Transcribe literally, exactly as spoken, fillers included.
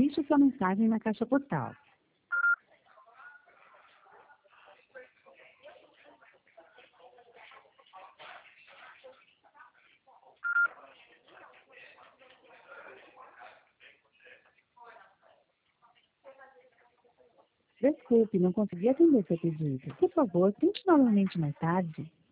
Deixe sua mensagem na caixa postal. Desculpe, não consegui atender seu pedido. Por favor, tente novamente mais tarde.